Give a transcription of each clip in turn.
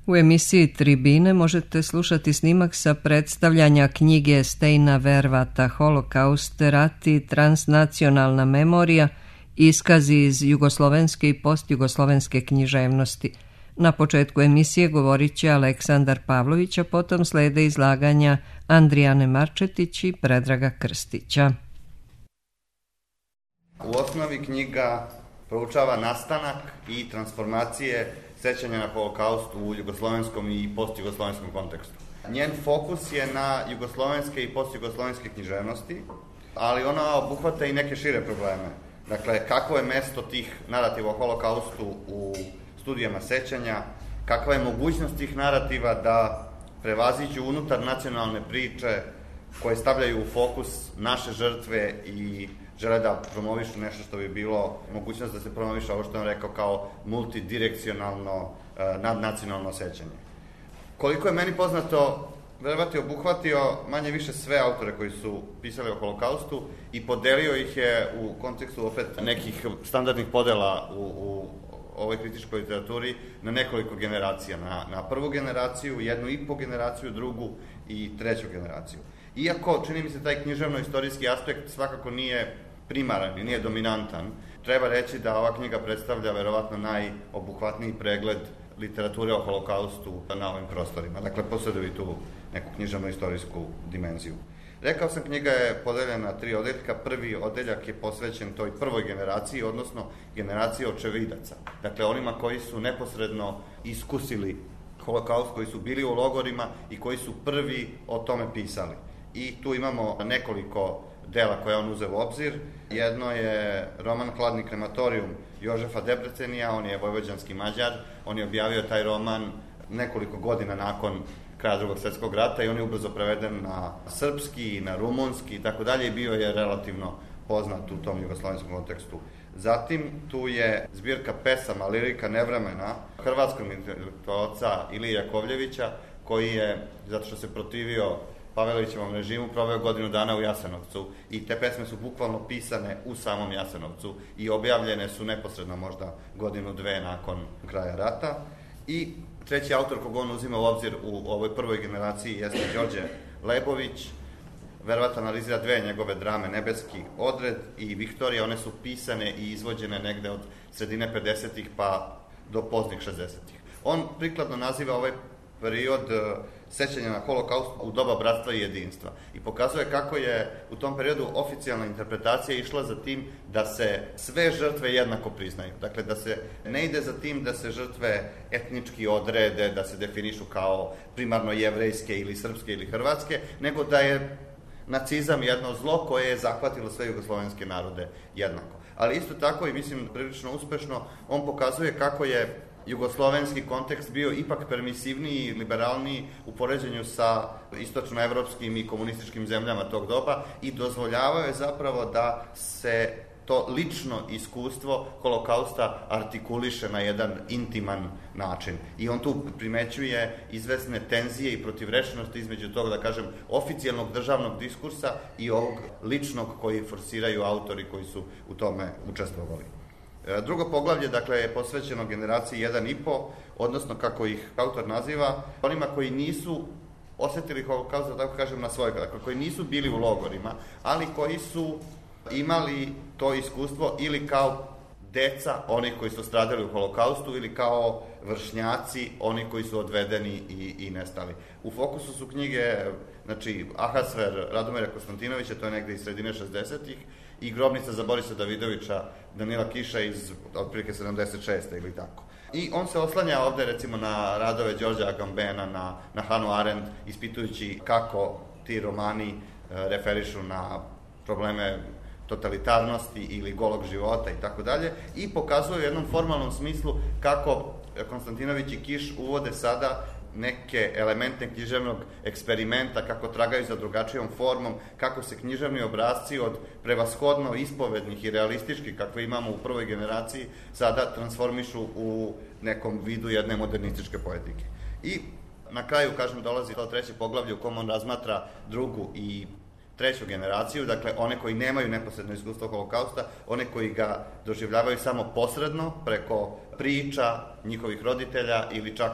U emisiji Tribine možete slušati snimak sa predstavljanja knjige Stejna Vervata Holokaust, rat i transnacionalna memorija, iskazi iz jugoslovenske i postjugoslovenske književnosti. Na početku emisije govorit će Aleksandar Pavlović, a potom slede izlaganja Andrijane Marčetić i Predraga Krstića. U osnovi knjiga proučava nastanak i transformacije sećanja na Holokaust u jugoslovenskom i postjugoslovenskom kontekstu. Njen fokus je na jugoslovenske i postjugoslovenske književnosti, ali ona obuhvata i neke šire probleme. Dakle, kakvo je mesto tih narativa o Holokaustu u studijama sećanja, kakva je mogućnost tih narativa da prevaziđu unutar nacionalne priče koje stavljaju u fokus naše žrtve i žele da promovišu nešto što bi bilo mogućnost da se promoviše ovo što je rekao kao multidirekcionalno nadnacionalno sećanje. Koliko je meni poznato, Vervat je obuhvatio manje više sve autore koji su pisali o Holokaustu i podelio ih je u kontekstu opet nekih standardnih podela u ovoj kritičkoj literaturi na nekoliko generacija. Na prvu generaciju, 1,5 generaciju, drugu i treću generaciju. Iako, čini mi se, taj književno-istorijski aspekt svakako nije primaran i nije dominantan, treba reći da ova knjiga predstavlja verovatno najobuhvatniji pregled literature o Holokaustu na ovim prostorima. Dakle, posjeduje tu neku književno-istorijsku dimenziju. Rekao sam, knjiga je podeljena na 3 odeljka. Prvi odeljak je posvećen toj prvoj generaciji, odnosno generaciji očevidaca. Dakle, onima koji su neposredno iskusili Holokaust, koji su bili u logorima i koji su prvi o tome pisali. I tu imamo nekoliko dela koje on uze u obzir. Jedno je roman Hladni krematorijum Jožefa Debrecenija, on je vojvođanski Mađar, on je objavio taj roman nekoliko godina nakon kraja Drugog svjetskog rata i on je ubrzo preveden na srpski, na rumunski i tako dalje i bio je relativno poznat u tom jugoslovenskom kontekstu. Zatim tu je zbirka pesama, lirika nevremena hrvatskog intelektualca Ilije Jakovljevića, koji je, zato što se protivio Pavelićevom režimu, proveo godinu dana u Jasenovcu i te pesme su bukvalno pisane u samom Jasenovcu i objavljene su neposredno možda godinu, dve nakon kraja rata. I treći autor kog on uzima u obzir u ovoj prvoj generaciji jeste Đorđe Lebović. Vervat analizira 2 njegove drame, Nebeski odred i Viktorija. One su pisane i izvođene negde od sredine 50-ih pa do poznih 60-ih. On prikladno naziva ovaj period sećanja na Holokaust u doba bratstva i jedinstva i pokazuje kako je u tom periodu oficijalna interpretacija išla za tim da se sve žrtve jednako priznaju. Dakle, da se ne ide za tim da se žrtve etnički odrede, da se definišu kao primarno jevrejske ili srpske ili hrvatske, nego da je nacizam jedno zlo koje je zahvatilo sve jugoslovenske narode jednako. Ali isto tako, i mislim prilično uspešno, on pokazuje kako je jugoslovenski kontekst bio ipak permisivniji i liberalniji u poređenju sa istočnoevropskim i komunističkim zemljama tog doba i dozvoljavao je zapravo da se to lično iskustvo Holokausta artikuliše na jedan intiman način. I on tu primećuje izvesne tenzije i protivrečnosti između toga, da kažem, oficijalnog državnog diskursa i ovog ličnog koji forsiraju autori koji su u tome učestvovali. Drugo poglavlje, dakle, je posvećeno generaciji 1,5, odnosno, kako ih autor naziva, onima koji nisu osetili Holokaust, da tako kažem, na svoj, dakle, koji nisu bili u logorima, ali koji su imali to iskustvo ili kao deca onih koji su stradali u Holokaustu ili kao vršnjaci onih koji su odvedeni i nestali. U fokusu su knjige, znači, Ahasver Radomira Konstantinovića, to je negde iz sredine 60-ih, i Grobnica za Borisa Davidovića Danila Kiša iz otprilike 76. ili tako. I on se oslanja ovde recimo na radove Đorđa Agambena, na Hannah Arendt, ispitujući kako ti romani referišu na probleme totalitarnosti ili golog života i tako dalje, i pokazuje u jednom formalnom smislu kako Konstantinović i Kiš uvode sada neke elemente književnog eksperimenta, kako tragaju za drugačijom formom, kako se književni obrasci od prevashodno ispovednih i realističkih, kakve imamo u prvoj generaciji, sada transformišu u nekom vidu jedne modernističke poetike. I na kraju, kažem, dolazi to treće poglavlje u kom on razmatra drugu i treću generaciju, dakle one koji nemaju neposredno iskustvo Holokausta, one koji ga doživljavaju samo posredno, preko priča njihovih roditelja ili čak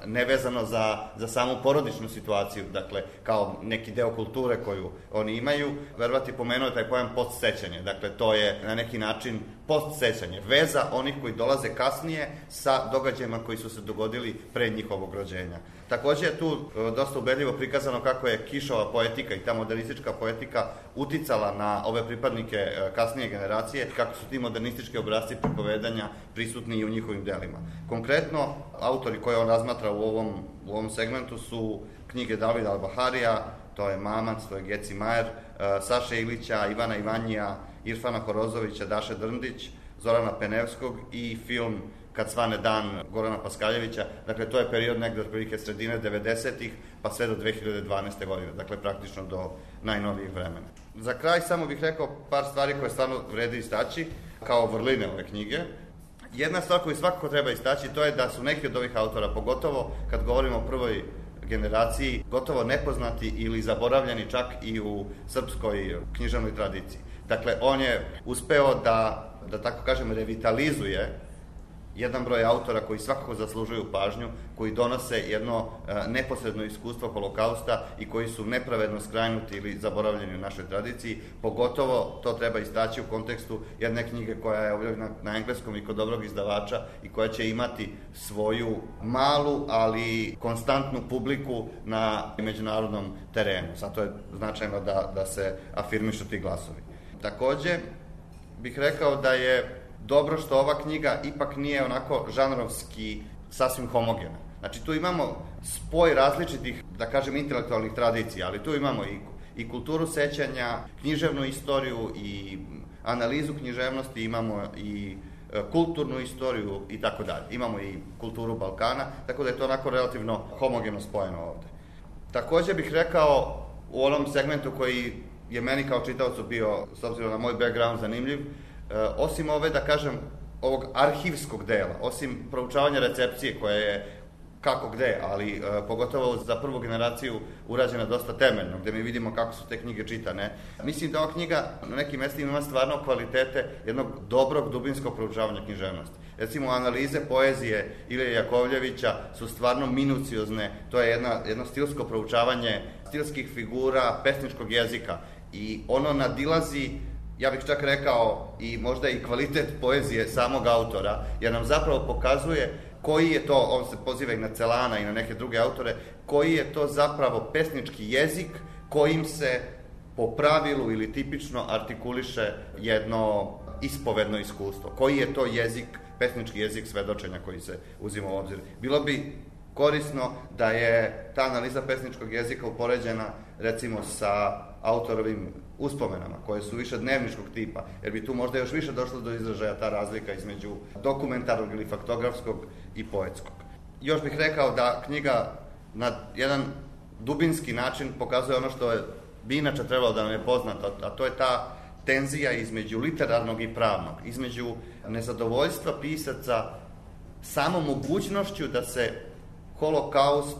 nevezano za samu porodičnu situaciju, dakle, kao neki deo kulture koju oni imaju. Vervat je pomenuo taj pojam postsećanje, dakle, to je na neki način postsećanje, veza onih koji dolaze kasnije sa događajima koji su se dogodili pre njihovog rođenja. Takođe je tu dosta ubedljivo prikazano kako je Kišova poetika i ta modernistička poetika uticala na ove pripadnike kasnije generacije, kako su ti modernistički obrasci pripovedanja prisutni i u njihovim delima. Konkretno, autori koje on razmatra u ovom segmentu su knjige Davida Al-Baharija, to je Mamac, to je Geci Majer, Saše Ilića, Ivana Ivanjija, Irfana Horozovića, Daše Drndić, Zorana Penevskog i film Kad svane dan Gorana Paskaljevića. Dakle, to je period negde otprilike sredine 90-ih pa sve do 2012. godine, dakle praktično do najnovijih vremena. Za kraj samo bih rekao par stvari koje stvarno vredi istaći kao vrline ove knjige. Jedna stvar koju svakako treba istaći, to je da su neki od ovih autora, pogotovo kad govorimo o prvoj generaciji, gotovo nepoznati ili zaboravljeni čak i u srpskoj književnoj tradiciji. Dakle, on je uspeo da tako kažem, revitalizuje jedan broj autora koji svakako zaslužuju pažnju, koji donose jedno neposredno iskustvo holokausta i koji su nepravedno skrajnuti ili zaboravljeni u našoj tradiciji. Pogotovo to treba istaći u kontekstu jedne knjige koja je objavljena na engleskom i kod dobrog izdavača i koja će imati svoju malu, ali konstantnu publiku na međunarodnom terenu. Zato je značajno da se afirmišu ti glasovi. Takođe, bih rekao da je dobro što ova knjiga ipak nije onako žanrovski sasvim homogena. Znači, tu imamo spoj različitih, da kažem, intelektualnih tradicija, ali tu imamo i kulturu sećanja, književnu istoriju i analizu književnosti, imamo i kulturnu istoriju i tako dalje. Imamo i kulturu Balkana, tako da je to onako relativno homogeno spojeno ovde. Takođe bih rekao u onom segmentu koji je meni kao čitaocu bio, s obzirom na moj background, zanimljiv, osim ove, da kažem, ovog arhivskog dela, osim proučavanja recepcije koja je kako gde, ali pogotovo za prvu generaciju urađena dosta temeljno, gde mi vidimo kako su te knjige čitane. Mislim da ova knjiga na nekim mestima ima stvarno kvalitete jednog dobrog dubinskog proučavanja književnosti. Recimo, analize poezije Ilije Jakovljevića su stvarno minuciozne, to je jedno stilsko proučavanje stilskih figura, pesničkog jezika i ono nadilazi, ja bih čak rekao, i možda i kvalitet poezije samog autora, jer nam zapravo pokazuje koji je to, on se poziva i na Celana i na neke druge autore, koji je to zapravo pesnički jezik kojim se po pravilu ili tipično artikuliše jedno ispovedno iskustvo. Koji je to jezik, pesnički jezik svedočenja koji se uzima u obzir. Bilo bi korisno da je ta analiza pesničkog jezika upoređena recimo sa autorovim uspomenama, koje su više dnevničkog tipa, jer bi tu možda još više došlo do izražaja ta razlika između dokumentarnog ili faktografskog i poetskog. Još bih rekao da knjiga na jedan dubinski način pokazuje ono što bi inače trebalo da nam je poznato, a to je ta tenzija između literarnog i pravnog, između nezadovoljstva pisaca samo mogućnošću da se holokaust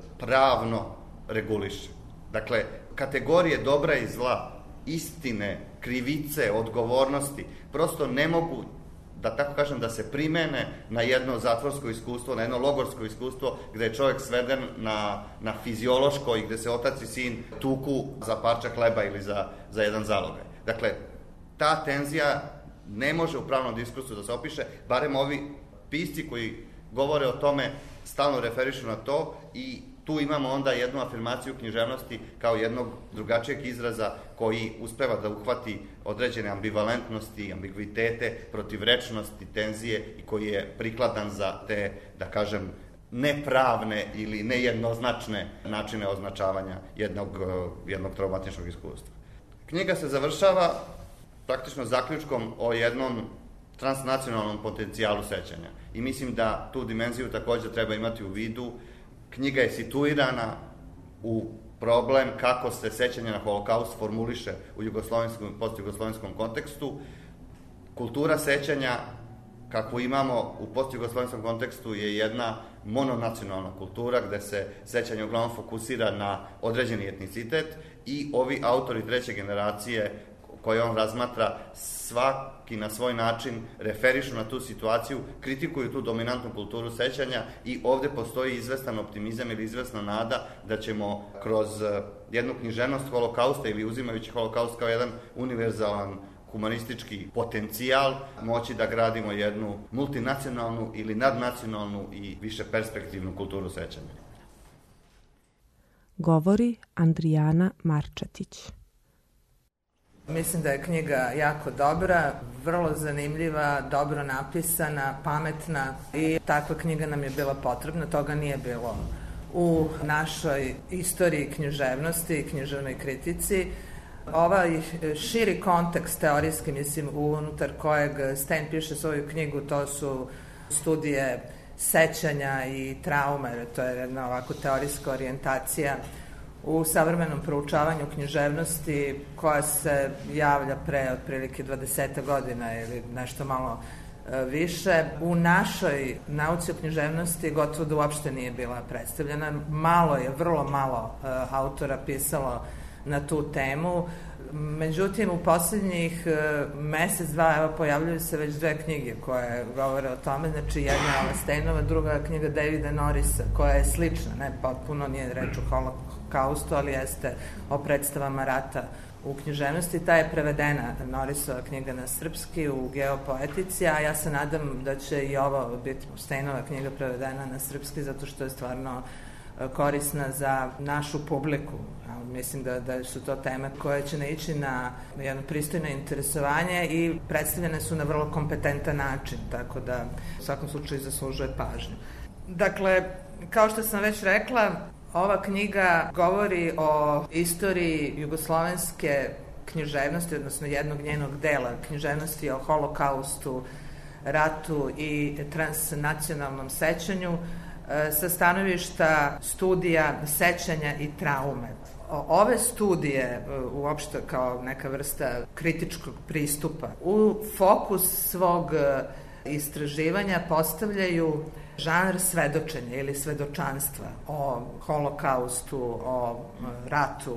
pravno reguliše. Dakle, kategorije dobra i zla, istine, krivice, odgovornosti, prosto ne mogu, da tako kažem, da se primene na jedno zatvorsko iskustvo, na jedno logorsko iskustvo gde je čovjek sveden na fiziološko i gde se otac i sin tuku za parče hleba ili za jedan zalogaj. Dakle, ta tenzija ne može u pravnom diskursu da se opiše, barem ovi pisci koji govore o tome stalno referišu na to i tu imamo onda jednu afirmaciju književnosti kao jednog drugačijeg izraza koji uspeva da uhvati određene ambivalentnosti, ambigvitete, protivrečnosti, tenzije i koji je prikladan za te, da kažem, nepravne ili nejednoznačne načine označavanja jednog traumatičnog iskustva. Knjiga se završava praktično zaključkom o jednom transnacionalnom potencijalu sećanja i mislim da tu dimenziju takođe treba imati u vidu. Knjiga je situirana u problem kako se sećanje na holokaust formuliše u postjugoslovenskom kontekstu. Kultura sećanja, kako imamo u postjugoslovenskom kontekstu, je jedna mononacionalna kultura gde se sećanje uglavnom fokusira na određeni etnicitet i ovi autori treće generacije koje on razmatra, svaki na svoj način referišu na tu situaciju, kritikuju tu dominantnu kulturu sećanja i ovde postoji izvestan optimizam ili izvesna nada da ćemo kroz jednu književnost holokausta ili uzimajući holokaust kao jedan univerzalan humanistički potencijal moći da gradimo jednu multinacionalnu ili nadnacionalnu i više perspektivnu kulturu sećanja. Govori Andrijana Marčetić. Mislim da je knjiga jako dobra, vrlo zanimljiva, dobro napisana, pametna i takva knjiga nam je bila potrebna, toga nije bilo u našoj istoriji književnosti i književnoj kritici. Ovaj širi kontekst teorijski, mislim, unutar kojeg Stein piše svoju knjigu, to su studije sećanja i traume, to je jedna ovako teorijska orijentacija u savremenom proučavanju književnosti koja se javlja pre otprilike 20 godina ili nešto malo više. U našoj nauci o književnosti gotovo da uopšte nije bila predstavljena. Vrlo malo autora pisalo na tu temu. Međutim, u poslednjih mesec, dva, evo, pojavljaju se već 2 knjige koje govore o tome, znači jedna je ova Steinova, druga knjiga Davida Norrisa, koja je slična, ne potpuno, nije reč o holokaustu, ali jeste o predstavama rata u književnosti. Ta je prevedena, Norrisova knjiga, na srpski u Geopoetici, a ja se nadam da će i ovo biti Steinova knjiga prevedena na srpski, zato što je stvarno korisna za našu publiku. Mislim da su to teme koje će naići na jedno pristojno interesovanje i predstavljene su na vrlo kompetentan način, tako da u svakom slučaju zaslužuje pažnju. Dakle, kao što sam već rekla, ova knjiga govori o istoriji jugoslovenske književnosti, odnosno jednog njenog dela književnosti o holokaustu, ratu i transnacionalnom sećanju sa stanovišta studija sećanja i traume. Ove studije, uopšte kao neka vrsta kritičkog pristupa, u fokus svog istraživanja postavljaju žanr svedočenja ili svedočanstva o holokaustu, o ratu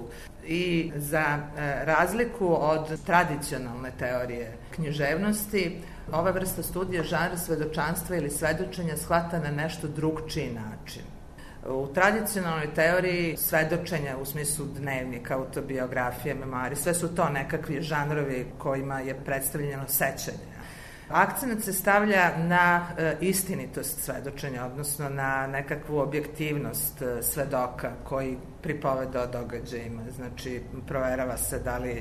i za razliku od tradicionalne teorije književnosti, ova vrsta studija žanr svedočanstva ili svedočenja shvata na nešto drugčiji način. U tradicionalnoj teoriji svedočenja u smislu dnevnika, autobiografije, memoari, sve su to nekakvi žanrovi kojima je predstavljeno sećanje. Akcenat se stavlja na istinitost svedočenja, odnosno na nekakvu objektivnost svedoka koji pripoveda o događajima. Znači, proverava se da li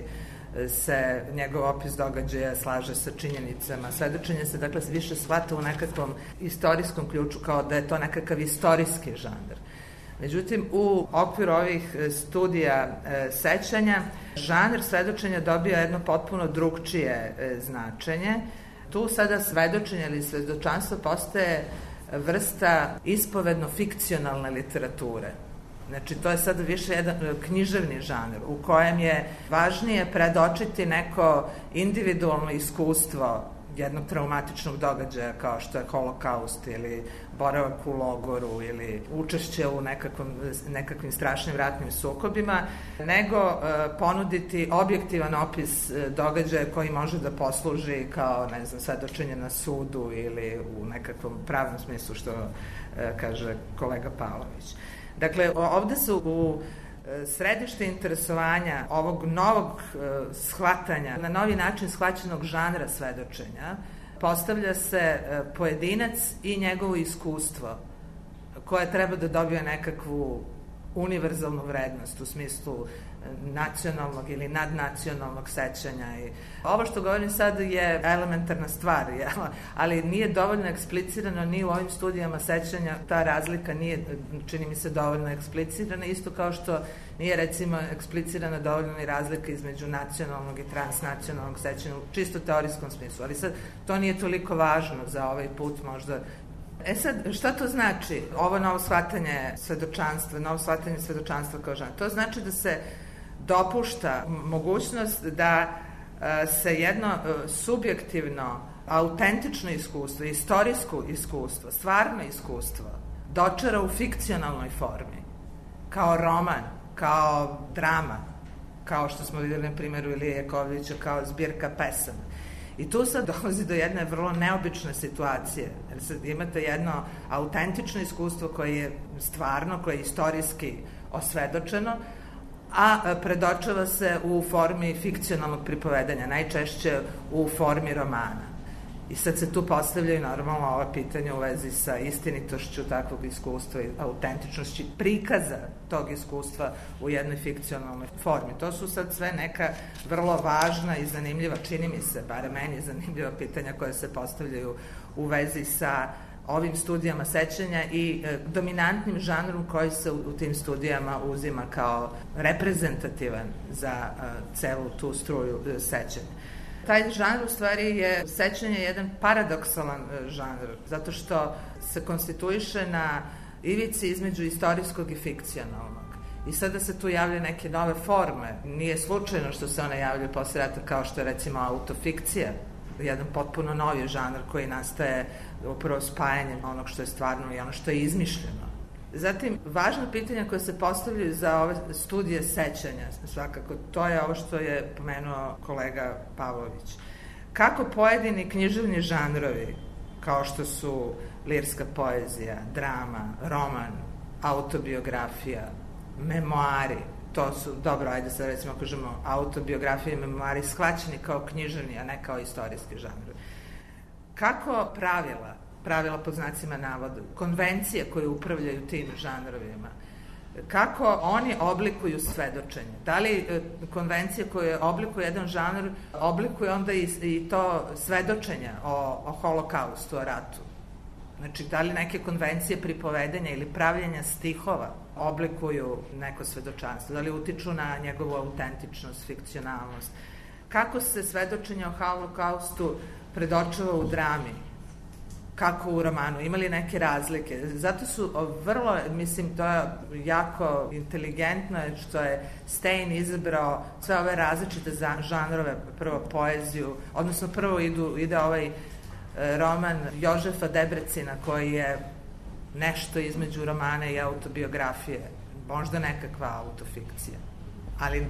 se njegov opis događaja slaže sa činjenicama. Svedočenje se, dakle, više shvata u nekakvom istorijskom ključu, kao da je to nekakav istorijski žanr. Međutim, u okviru ovih studija sećanja, žanr svedočenja dobija jedno potpuno drugčije značenje. Tu sada svedočenje ili svedočanstvo postaje vrsta ispovedno-fikcionalne literature. Znači, to je sada više jedan književni žanr u kojem je važnije predočiti neko individualno iskustvo jednog traumatičnog događaja kao što je holokaust ili boravak u logoru ili učešće u nekakvim strašnim ratnim sukobima, nego ponuditi objektivan opis događaja koji može da posluži kao, ne znam, svedočenje na sudu ili u nekakvom pravnom smislu, što kaže kolega Pavlović. Dakle, ovde su u središte interesovanja ovog novog shvatanja, na novi način shvaćenog žanra svedočenja, postavlja se pojedinac i njegovo iskustvo koje treba da dobije nekakvu univerzalnu vrednost u smislu nacionalnog ili nadnacionalnog sećanja. I ovo što govorim sad je elementarna stvar, ali nije dovoljno eksplicirano ni u ovim studijama sećanja, ta razlika nije, čini mi se, dovoljno eksplicirana, isto kao što nije, recimo, eksplicirana dovoljno ni razlika između nacionalnog i transnacionalnog sećanja u čisto teorijskom smislu, ali sad to nije toliko važno za ovaj put možda. Sad, šta to znači, ovo novo shvatanje svedočanstva kao žanr? To znači da se dopušta mogućnost da se jedno subjektivno, autentično iskustvo, istorijsko iskustvo, stvarno iskustvo dočara u fikcionalnoj formi, kao roman, kao drama, kao što smo vidjeli na primjeru Ilije Jakovljevića, kao zbirka pesama. I tu sad dolazi do jedne vrlo neobične situacije, jer sad imate jedno autentično iskustvo koje je stvarno, koje je istorijski osvedočeno, a predočava se u formi fikcionalnog pripovedanja, najčešće u formi romana. I sad se tu postavljaju normalno ova pitanja u vezi sa istinitošću takvog iskustva i autentičnošću prikaza tog iskustva u jednoj fikcionalnoj formi. To su sad sve neka vrlo važna i zanimljiva, čini mi se, bare meni zanimljiva pitanja koje se postavljaju u vezi sa ovim studijama sećanja i dominantnim žanrom koji se u tim studijama uzima kao reprezentativan za celu tu struju sećanja. Taj žanr u stvari je sećanje jedan paradoksalan žanr, zato što se konstituiše na ivici između istorijskog i fikcionalnog. I sada se tu javljaju neke nove forme. Nije slučajno što se one javljaju posle rata, kao što je recimo autofikcija, jedan potpuno novi žanr koji nastaje upravo spajanjem onog što je stvarno i ono što je izmišljeno. Zatim, važno pitanja koje se postavljaju za ove studije sećanja, svakako, to je ovo što je pomenuo kolega Pavlović. Kako pojedini književni žanrovi, kao što su lirska poezija, drama, roman, autobiografija, memoari, to su, dobro, ajde sad recimo kažemo, autobiografije i memoari shvaćeni kao književni, a ne kao istorijski žanrovi. Kako pravila pod znacima navoda, konvencije koje upravljaju tim žanrovima, kako oni oblikuju svedočenje? Da li konvencije koje oblikuju jedan žanr oblikuju onda i to svedočenje o holokaustu, o ratu? Znači, da li neke konvencije pripovedenja ili pravljenja stihova oblikuju neko svedočanstvo? Da li utiču na njegovu autentičnost, fikcionalnost? Kako se svedočenje o holokaustu predočava u drami? Kako u romanu? Ima li neke razlike? Zato su vrlo, mislim, to je jako inteligentno što je Stein izabrao sve ove različite žanrove, prvo poeziju, odnosno prvo ide ovaj roman Jožefa Debrecina koji je nešto između romana i autobiografije, možda nekakva autofikcija, ali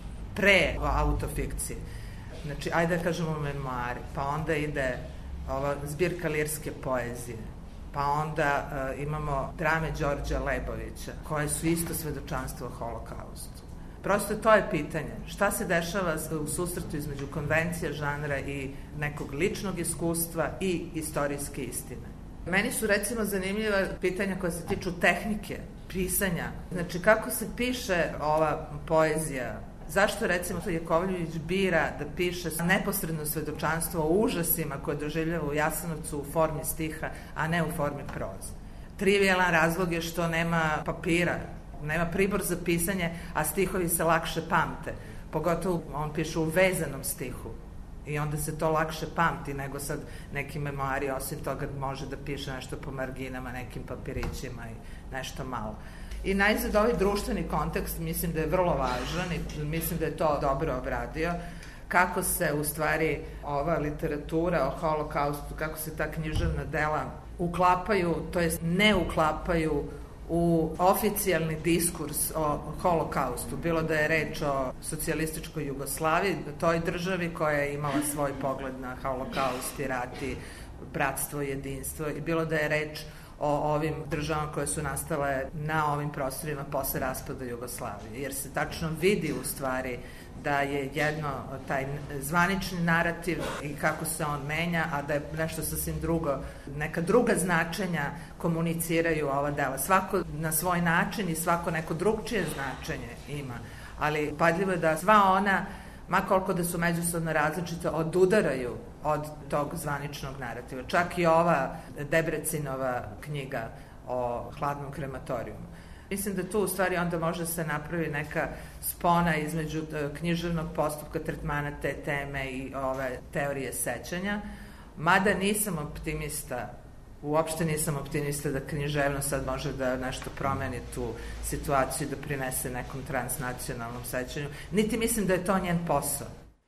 pre autofikcije. Znači, ajde da kažemo memoari, pa onda ide ova zbirka lirske poezije, pa onda imamo drame Đorđa Lebovića, koje su isto svedočanstvo o holokaustu. Prosto to je pitanje. Šta se dešava u susretu između konvencija žanra i nekog ličnog iskustva i istorijske istine? Meni su recimo zanimljiva pitanja koja se tiču tehnike pisanja. Znači, kako se piše ova poezija? Zašto recimo Jakovljević bira da piše neposredno svedočanstvo o užasima koje doživljava u Jasenovcu u formi stiha, a ne u formi proze? Trivijalan razlog je što nema papira, nema pribor za pisanje, a stihovi se lakše pamte. Pogotovo on piše u vezanom stihu i onda se to lakše pamti nego sad neki memoari, osim toga može da piše nešto po marginama, nekim papirićima i nešto malo. I najzad ovaj društveni kontekst mislim da je vrlo važan i mislim da je to dobro obradio, kako se u stvari ova literatura o holokaustu, kako se ta književna dela uklapaju, to jest ne uklapaju u oficijalni diskurs o holokaustu, bilo da je reč o socijalističkoj Jugoslaviji, toj državi koja je imala svoj pogled na holokaust i rat i bratstvo i jedinstvo, i bilo da je reč o ovim državama koje su nastale na ovim prostorima posle raspada Jugoslavije, jer se tačno vidi u stvari da je jedno taj zvanični narativ i kako se on menja, a da je nešto sasvim drugo, neka druga značenja komuniciraju ova dela. Svako na svoj način i svako neko drugčije značenje ima, ali padljivo je da sva ona, ma koliko da su međusobno različite, odudaraju od tog zvaničnog narativa. Čak i ova Debrecinova knjiga o hladnom krematorijumu. Mislim da tu u stvari onda može se napravi neka spona između književnog postupka tretmana te teme i ove teorije sećanja, mada nisam optimista, uopšte nisam optimista da književnost sad može da nešto promeni tu situaciju, da prinese nekom transnacionalnom sećanju, niti mislim da je to njen posao.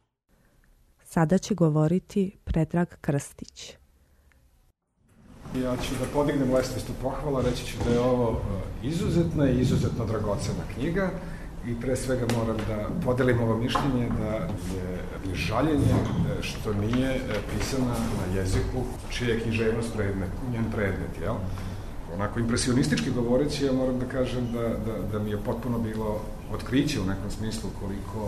Sada će govoriti Predrag Krstić. Ja ću da podignem lestvicu pohvala, reći ću da je ovo izuzetna i izuzetno dragocena knjiga I pre svega moram da podelim ovo mišljenje da je žaljenje što nije pisana na jeziku čije je književnost njen predmet, jel? Onako impresionistički govoreći, ja moram da kažem da mi je potpuno bilo otkriće u nekom smislu koliko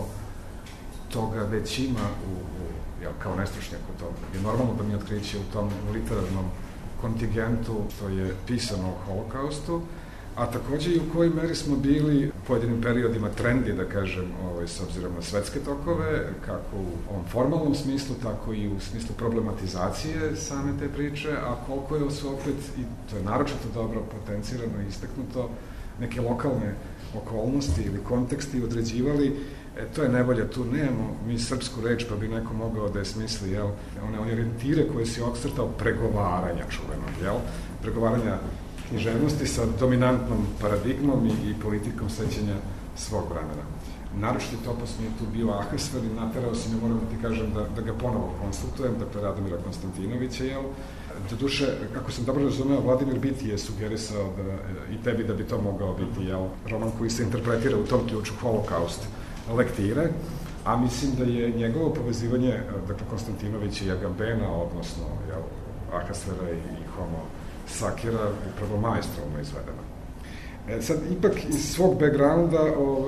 toga već ima kao nestručnjak u tom. Je normalno da mi je otkriće u tom literarnom kontingentu, to je pisano o Holokaustu, a takođe i u kojoj meri smo bili u pojedinim periodima trendi, da kažem, s obzirom na svetske tokove, kako u ovom formalnom smislu, tako i u smislu problematizacije same te priče, a koliko je su opet, i to je naročito dobro potencirano i istaknuto, neke lokalne okolnosti ili konteksti određivali, to je nevolja, tu nemamo mi srpsku reč, pa bi neko mogao da je smisli, jel, one orijentire koje si okstrtao pregovaranja čuvenog, jel, pregovaranja književnosti sa dominantnom paradigmom i politikom sećanja svog vremena. Naročiti topos mi je tu bio Ahasver i naterao si me, moram da ti kažem, da ga ponovo konsultujem, dakle Radomira Konstantinovića, jel? Doduše, kako sam dobro razumeo, Vladimir Biti je sugerisao i tebi da bi to mogao biti, jel, roman koji se interpretira u tom ključu Holokaust lektire, a mislim da je njegovo povezivanje, dakle, Konstantinovića i Agambena, odnosno, jel, Ahasvera i Homo Sakira, upravo maestralno izvedeno. Sad, ipak iz svog backgrounda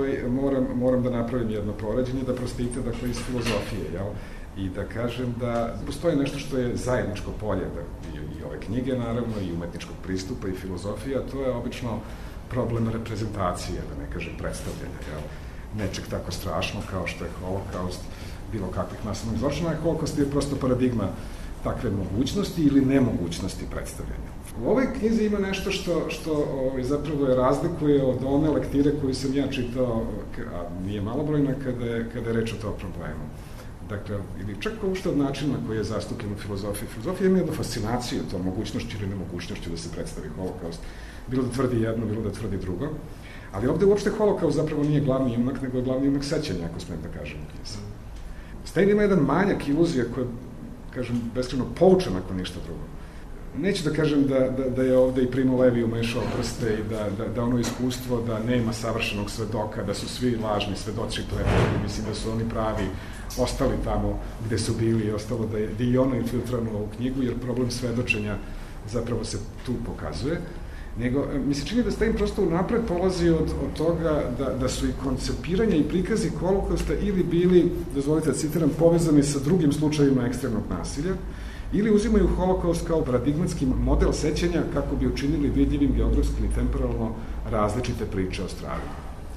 moram da napravim jedno poređenje, da prostite, dakle, iz filozofije, jel? I da kažem da postoji nešto što je zajedničko polje, i ove knjige, naravno, i umetničkog pristupa i filozofija, to je obično problem reprezentacije, da ne kažem predstavljanja, jel? Nečeg tako strašno kao što je Holokaust, bilo kakvih masovnih zločina, Holokaust je prosto paradigma takve mogućnosti ili nemogućnosti predstavljanja. U ovoj knjizi ima nešto što zapravo je razlikuje od one lektire koju sam ja čitao, a nije malobrojna kada je reč o tom problemu. Dakle, ili čak uopšte od načina koji je zastupljen u filozofiji. Filozofija ima jednu fascinaciju tom mogućnošću ili nemogućnošću da se predstavi Holokaust. Bilo da tvrdi jedno, bilo da tvrdi drugo. Ali ovde uopšte Holokaust zapravo nije glavni junak, nego je glavni junak sećanja, ako smem da kažem u knjizi. Stein ima jedan manjak iluzija koja je, kažem, beskrajno poučen ako ništa drugo. Neću da kažem da je ovde i Primo Levi umešao prste i da ono iskustvo da nema savršenog svedoka, da su svi lažni svedoci klevetni, mislim da su oni pravi ostali tamo gde su bili i ostalo da je i ono infiltrano u ovu knjigu, jer problem svedočenja zapravo se tu pokazuje. Nego, mi se čini da Stein prosto unapred polazi od toga da su i koncepiranja i prikazi Holokausta ili bili, dozvolite da citiram, povezani sa drugim slučajima ekstremnog nasilja, ili uzimaju Holokaust kao paradigmatski model sećanja kako bi učinili vidljivim geografski i temporalno različite priče o stradanju.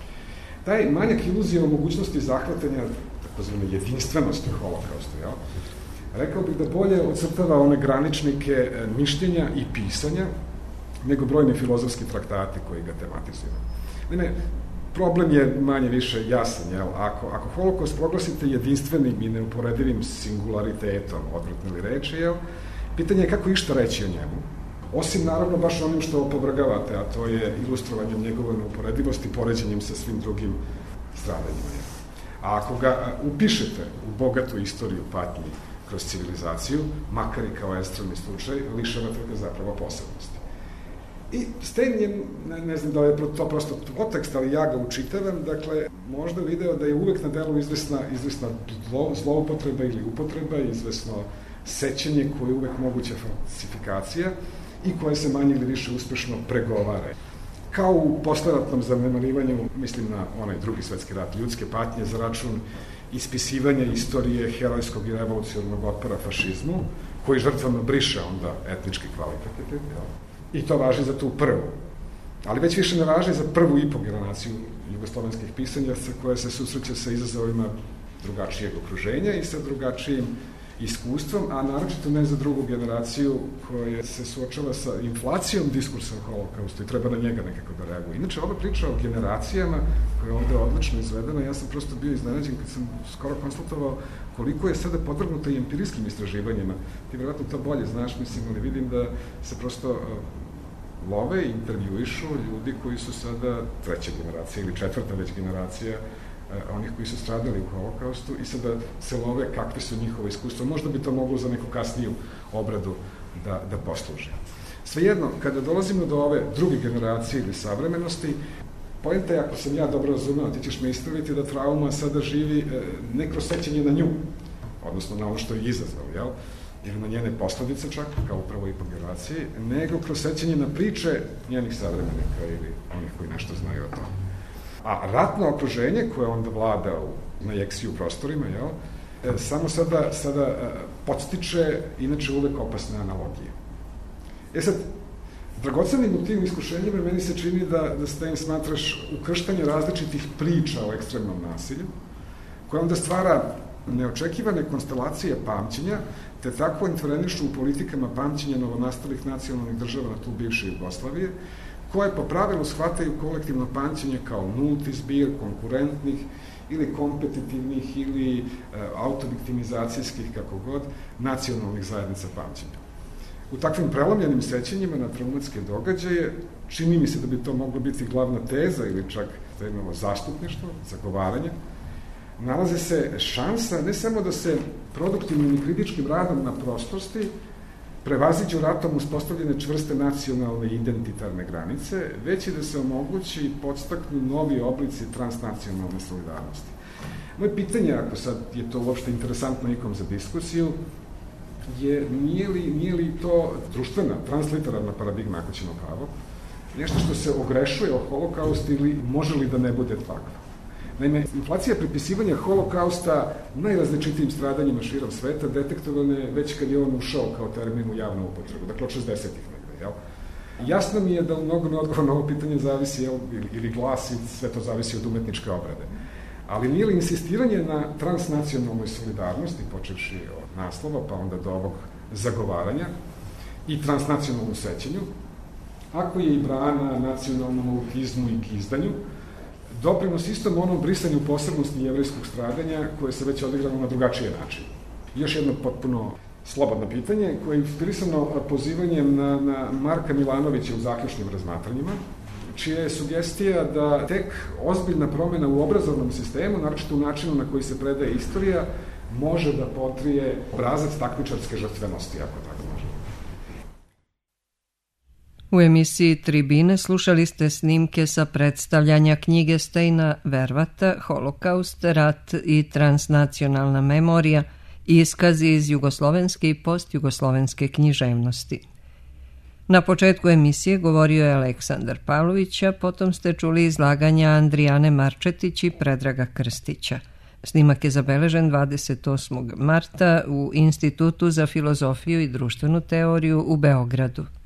Taj manjak iluzije o mogućnosti zahvatanja takozvane jedinstvenosti Holokausta, jel? Rekao bih da bolje ocrtava one graničnike mišljenja i pisanja nego brojni filozofski traktati koji ga tematizuju. Naime, problem je manje više jasan, jel? Ako Holokaust proglasite jedinstvenim i neuporedivim singularitetom, odvratne li reči, jel? Pitanje je kako išta reći o njemu, osim naravno baš onim što opovrgavate, a to je ilustrovanjem njegove neuporedivosti, poređenjem sa svim drugim stradanjima. Jel? A ako ga upišete u bogatu istoriju patnji kroz civilizaciju, makar i kao ekstremni slučaj, lišavate ga zapravo posebnosti. I Stein je, ne znam da li je to prosto podtekst, ali ja ga učitavam, dakle, možda video da je uvek na delu izvesna zloupotreba ili upotreba, izvesno sećanje koje je uvek moguća falsifikacija i koje se manje ili više uspešno pregovara. Kao u posleratnom zanemarivanju, mislim na onaj drugi svetski rat, ljudske patnje za račun ispisivanja istorije herojskog i revolucionarnog otpora fašizmu, koji žrtvama briše onda etnički kvalitativ, i to važi za tu prvu. Ali već više ne važi za prvu i po generaciju jugoslovenskih pisanja koja se susreće sa izazovima drugačijeg okruženja i sa drugačijim iskustvom, a naročito ne za drugu generaciju koja se suočava sa inflacijom diskursa o Holokaustu i treba na njega nekako da reaguje. Inače, ova priča o generacijama koja je ovde odlično izvedena, ja sam prosto bio iznenađen kad sam skoro konsultovao koliko je sada podvrgnuta i empirijskim istraživanjima. Ti vjerojatno to bolje znaš, mislim, ali vidim da se prosto love i intervjuišu ljudi koji su sada treća generacija ili četvrta već generacija onih koji su stradali u Holokaustu i sada se love kakve su njihove iskustva. Možda bi to moglo za neku kasniju obradu da posluži. Svejedno, kada dolazimo do ove druge generacije ili savremenosti, Poenta je, ako sam ja dobro razumeo, ti ćeš me ispraviti da trauma sada živi ne kroz sećanje na nju, odnosno na ono što je izazvao, jel? Ili na njene posledice čak, kao upravo i po generaciji, nego kroz sećanje na priče njenih savremenika ili onih koji nešto znaju o tome. A ratno okruženje koje onda vlada na jeksiju prostorima, jel? Samo sada podstiče inače uvek opasne analogije. Sad, dragocenim u tim iskušenjima meni se čini da Stein smatraš ukrštanje različitih priča o ekstremnom nasilju, koja onda stvara neočekivane konstelacije pamćenja, te tako intervenišu u politikama pamćenja novonastalih nacionalnih država na tu bivše Jugoslavije, koje po pravilu shvataju kolektivno pamćenje kao nulti zbir konkurentnih ili kompetitivnih ili autoviktimizacijskih, kako god, nacionalnih zajednica pamćenja. U takvim prelomljenim sećanjima na traumatske događaje, čini mi se da bi to moglo biti glavna teza ili čak Steinovo zastupništvo, zagovaranje, nalaze se šansa ne samo da se produktivnim i kritičkim radom na prostorsti prevaziđu ratom uspostavljene čvrste nacionalne i identitarne granice, već i da se omogući i podstaknu novi oblici transnacionalne solidarnosti. Moje pitanje, ako sad je to uopšte interesantno ikom za diskusiju, je nije li to društvena, transliterarna paradigma, ako ćemo pravo, nešto što se ogrešuje o holokaust ili može li da ne bude takva? Naime, inflacija pripisivanja holokausta najrazličitijim stradanjima širom sveta detektovane već kad je on ušao kao termin u javnu upotrebu, dakle od 60-ih negde, jel? Jasno mi je da u mnogo odgovor na ovo pitanje zavisi, jel, ili glasi, sve to zavisi od umetničke obrade. Ali nije li insistiranje na transnacionalnoj solidarnosti, počevši od naslova, pa onda do ovog zagovaranja, i transnacionalnom sećanju, ako je i brana nacionalnom autizmu i gizdanju, doprinos istom onom brisanju posebnosti jevrejskog stradanja koje se već odigralo na drugačije način. Još jedno potpuno slobodno pitanje koje je inspirisano pozivanjem na Marka Milanovića u zaključnim razmatranjima, čija je sugestija da tek ozbiljna promena u obrazovnom sistemu, naročito u načinu na koji se predaje istorija, može da potrije obrazac takmičarske žrtvenosti, ako tako može. U emisiji Tribine slušali ste snimke sa predstavljanja knjige Steina Vervata Holokaust, rat i transnacionalna memorija, iskazi iz jugoslovenske i postjugoslovenske književnosti. Na početku emisije govorio je Aleksandar Pavlović, a potom ste čuli izlaganja Andrijane Marčetić i Predraga Krstića. Snimak je zabeležen 28. marta u Institutu za filozofiju i društvenu teoriju u Beogradu.